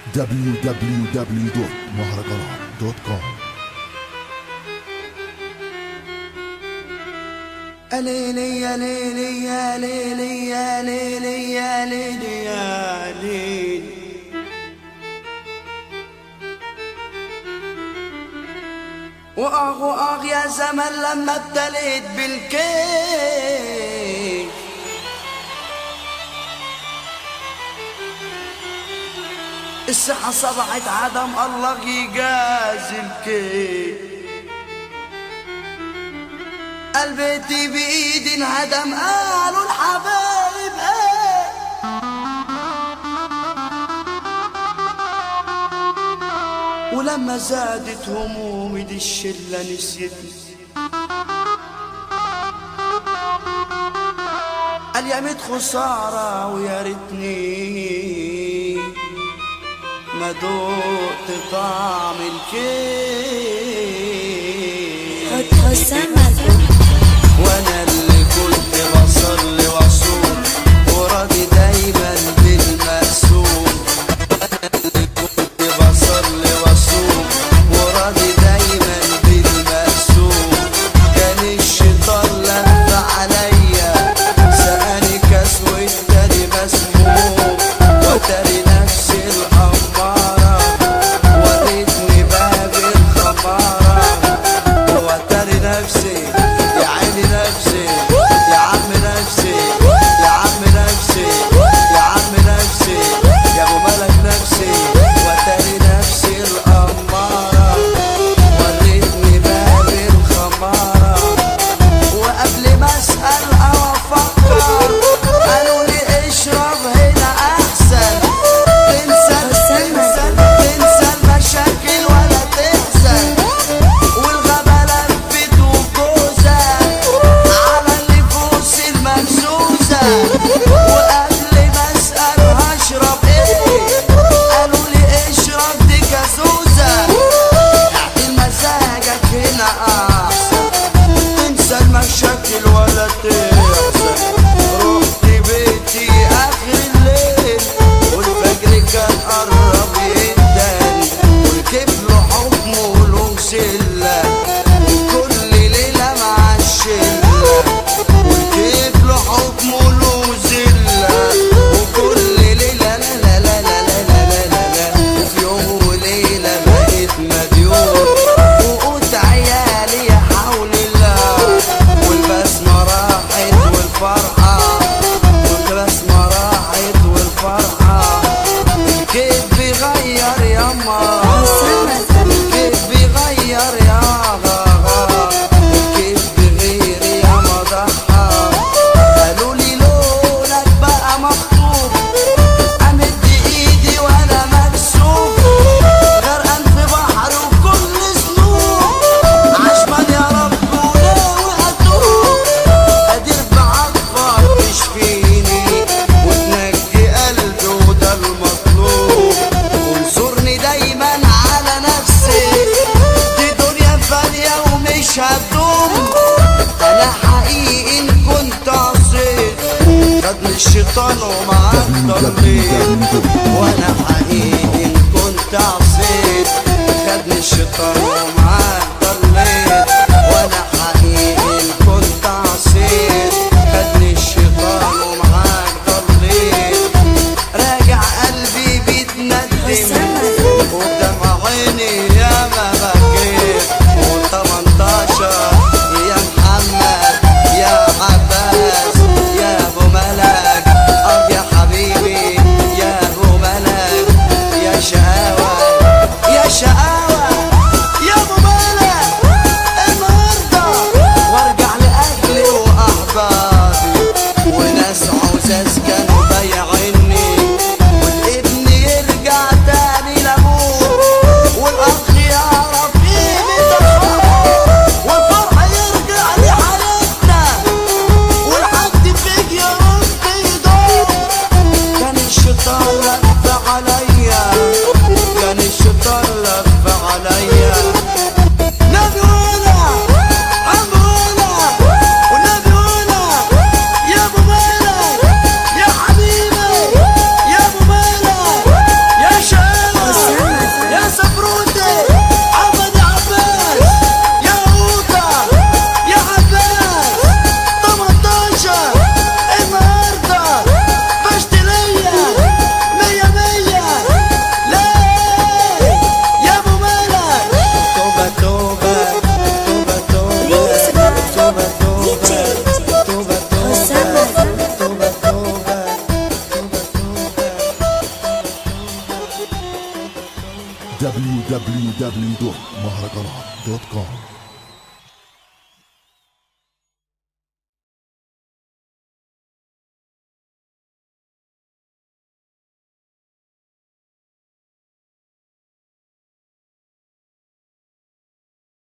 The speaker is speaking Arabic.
www.مهرجانات.com. يا ليلي يا ليلي يا ليلي يا ليلي يا ليلي يا ليلي، وآه يا زمن لما ابتليت بالكيف، الصحة صبحت عدم، الله يجازي الكيف، قلبتي بإيدي انهدم، قالوا الحبايب ايه، ولما زادت همومي دي الشلة نسيتني، اليمت خسارة ويا ريتني ما دقت طعم الكيف، وانا اللي كنت بصلي واصوم وراضي دايما بالمقسوم، وانا اللي كنت بصلي واصوم وراضي دايما بالمقسوم، كان الشيطان لف عليا سقاني كاس والتاني مسموم، وتاري نفسي الأمارة وريتني باب الخمارة، وتاري نفسي نفسي يا عم نفسي يا عم نفسي يا عم نفسي يا ابو ملك نفسي، وتاري نفسي الأمارة وريتني باب الخمارة، وقبل ما اسأل او افكر قالوا لي اشرب هنا احسن، تنسى المشاكل ولا تحزن، والغابة لفت وجوزها وقبل ما اسأل هشرب ايه قالوا لي اشرب دي كازوزة، اعدل مزاجك هنا احسن، تنسى المشاكل ولا تحزن، رحت بيتي اخر الليل والفجر كان قرب يداني، والكيف له حكم وله سلة، وكل ليلة مع الشلة، والكيف له حكم وله زلة، وكل ليلة لا لا لا لا لا لا لا لا، وفي يوم وليلة بقيت مديون، وقلت عيالي يا حول الله، والبسمة راحت والفرحة، والبسمة راحت والفرحة، الكيف بيغير ياما، الكيف بيغير يا غاغا، الكيف بغير يا مضحى، قالوا لي لونك بقى مخطوب، امد ايدي وانا مكسوف، غرقان في بحر وكل ذنوب، عشمان يا رب وناوي اتوب، قادر بعطفك تشفيني وتنجي قلبي وده المطلوب، وانصرني دايما على نفسي، دي دنيا فانية ومش هتدوم، انا حقيقي ان كنت عصيت خدني الشيطان ومعاك ضليت، وانا حقيقي ان كنت عصيت خدني الشيطان ومعاك ضليت، وانا حقيقي ان كنت عصيت خدني الشيطان ومعاك ضليت، راجع قلبي بيتندم وقدام عيني ياما بكيت، و18 يا محمد يا عباس يا ابو ملك، يا حبيبي يا ابو ملك، يا شقاوة يا شقاوة يا ابو www.مهرجانات.com